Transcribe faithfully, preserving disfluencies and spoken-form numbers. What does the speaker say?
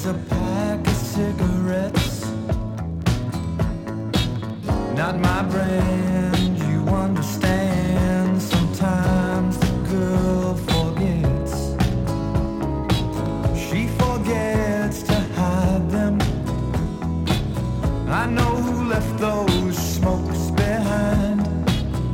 is a pack of cigarettes, not my brain.